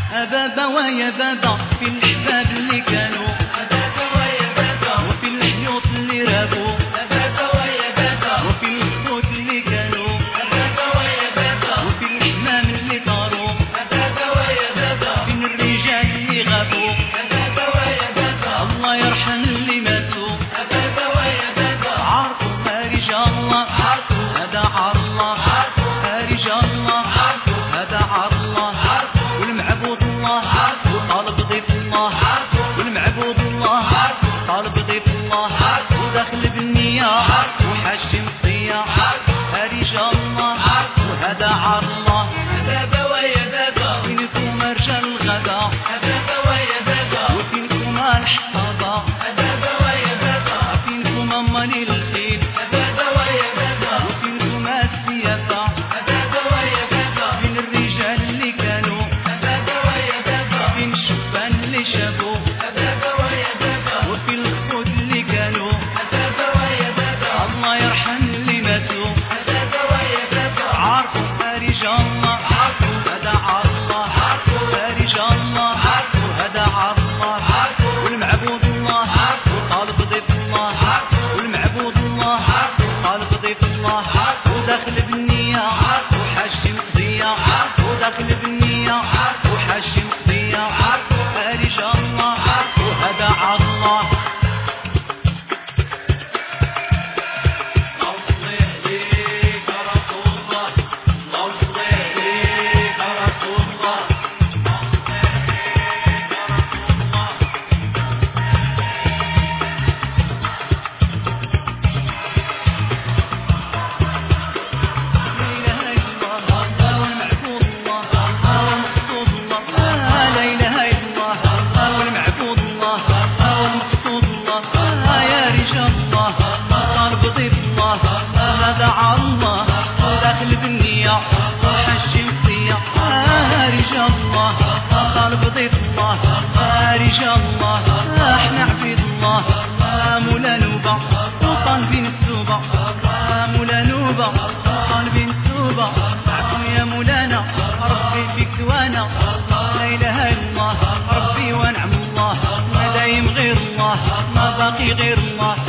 بابا ويا بابا في الأحباب اللي كانوا بابا ويا بابا وفي الحيوط اللي رابوا بابا ويا بابا وفي الخطوط اللي كانوا بابا ويا بابا وفي الحمام اللي طاروا بابا ويا بابا فين الرجال اللي غابوا بابا ويا بابا الله يرحم اللي ماتوا بابا ويا بابا عرفوا ما رجال الله عرفوا هذا عار الله عرفوا ما رجال الله عرفوا هذا عار الله والمعبود الله وطالب ضيف الله والمعبود الله طالب ضيف الله وداخل بالنية وحاشم الضياء رجال الله وهذا عار الله بابا ويا بابا فينكم رجال الغدا بابا ويا بابا وفينكم الحفاظة بابا ويا بابا فينكم أماني الخيل بابا ويا بابا وفينكم السياسة بابا ويا بابا فين الرجال اللي كانوا فين الشبان اللي شافوا بابا ويا بابا وفي الخطوط اللي كانوا بابا ويا بابا الله يرحم اللي ماتوا بابا ويا بابا عارفوا رجال الله هذا عار الله رجال الله هذا عار الله والمعبود الله وطالب ضيف الله والمعبود الله طالب ضيف الله وداخل بالنية وحاشم قضية وداخل بالنية وحاشم قضية رجال الله وهذا عار الله هذا عار الله وداخل بالنية وحشم فيا رجال الله طالب ضيف الله رجال الله احنا عبيد الله مولا نوبة وطالبين التوبة مولا نوبة وطالبين التوبة عفو يا مولانا ربي فيك دوانا لا اله الا الله ربي ونعم الله ما دايم غير الله ما باقي غير الله